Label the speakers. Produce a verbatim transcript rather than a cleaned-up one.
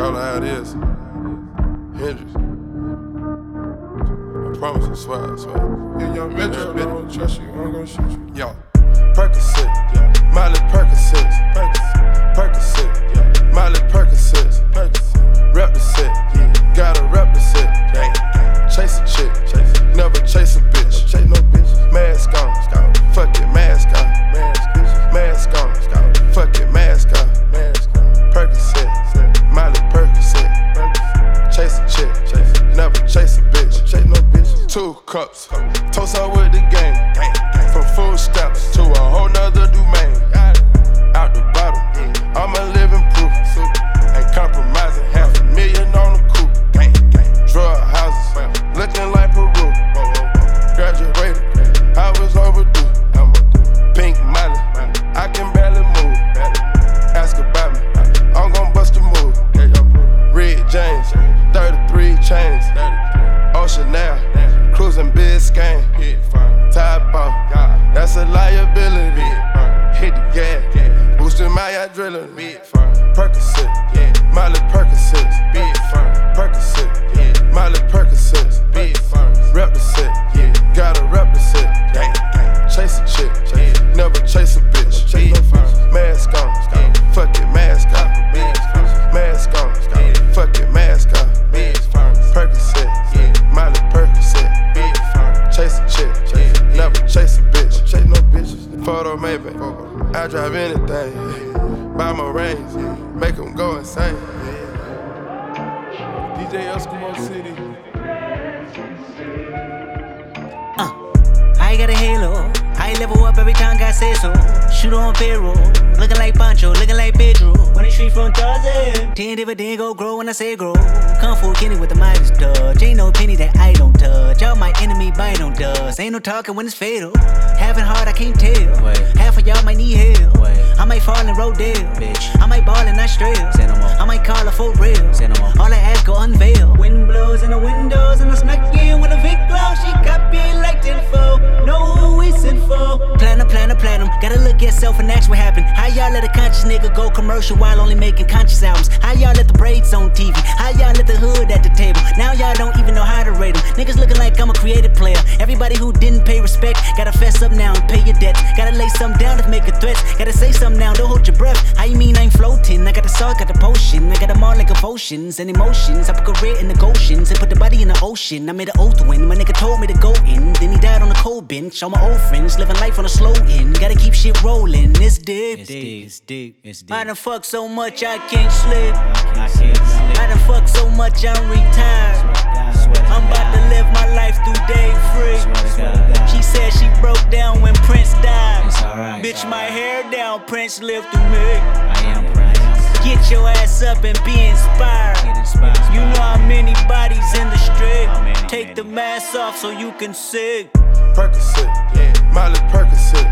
Speaker 1: Call it how it is. Hendrix. I promise, I swear, I swear.
Speaker 2: Yeah, young Metro, I don't trust you, I'm gonna shoot you.
Speaker 1: Yo, Percocet, yeah. Miley Percocet, Percocet, Percocet, yeah. Miley Percocet, Percocet, rep the set, yeah. Gotta rep the set, yeah. Chase a chick, chase. Never chase a bitch, chase no bitch. Mask on, fuck it, mask on, mask on, fuck it, mask on, Percocet, Miley Percocet, chase a chick, chase. Never chase a bitch, chase no bitch. Two cups, toast up with the game. From food stamps to a whole nother domain. Out the bottom, I'm a living proof. Ain't compromising, half a million on the coupe. Drug houses, looking like Peru. Graduated, I was overdue. Pink Molly, I can barely move. Ask about me, I'm gon' bust a move. Red James, thirty-three chains. Ocean now, cruising Biscayne. Top off, that's a liability. Hit the gas, boosting my adrenaline. Percocet, Miley Percocet, Percocet, Miley Percocet, rep the set, gotta rep the set. Chase a chick, never chase a bitch. Mask on, fuck it, mask on. Mask on, fuck it, mask on. Percocet, Miley Percocet, chase a chick, never chase a bitch. Chase no bitches. Photo Maybach, I drive anything. Buy my range, make them go insane.
Speaker 2: D J Eskimo City.
Speaker 3: Uh, I got a halo. I level up every time God says so. Shoot on payroll. Looking like Pancho, looking like Pedro. When the street from Tarzan. Ten dividend go grow when I say grow. Kung Fu Kenny with the Midas touch. Ain't no penny that I don't touch. Y'all my enemy bite on dust. Ain't no talking when it's fatal. Having hard, I can't tell. Wait. Half of y'all might need help. Wait. I might fall in Rodale. Bitch. I might ball in Australia. Say no more. I might call her for real. Say no more. All I ask go unveil. Wind blows in the windows and I snuck in with a Vic glow. She got me like tenfold. Know who we sent for. Platinum, platinum, platinum. Gotta look at self and ask what happened. How y'all let a conscious nigga go commercial while only making conscious albums? How y'all let the braids on T V? How y'all let the hood at the table? Now y'all don't even know how to rate them. Niggas looking like I'm a creative player. Everybody who didn't pay respect, gotta fess up now and pay your debts. Gotta lay something down to make a threat. Gotta say something now, don't hold your breath. How you mean I ain't floating? I got the salt, got the potion. I got them all like emotions and emotions. I put career in the Goshen's and put the body in the ocean. I made an oath when my nigga told me to go in. Then he died on the cold bench. All my old friends living life on a slow end. Gotta keep shit rolling. It's deep. It's deep. It's deep. It's deep. I done fucked so much I can't sleep. I can't sleep. I done fucked so much I'm retired. I'm about to live my life through day free. She said she broke down when Prince died. Right. Bitch, my hair down, Prince lived through me. I am Prince. Get your ass up and be inspired. inspired. You know how many bodies in the street. Take the mask off so you can see.
Speaker 1: Percocet, yeah. Miley Percocet,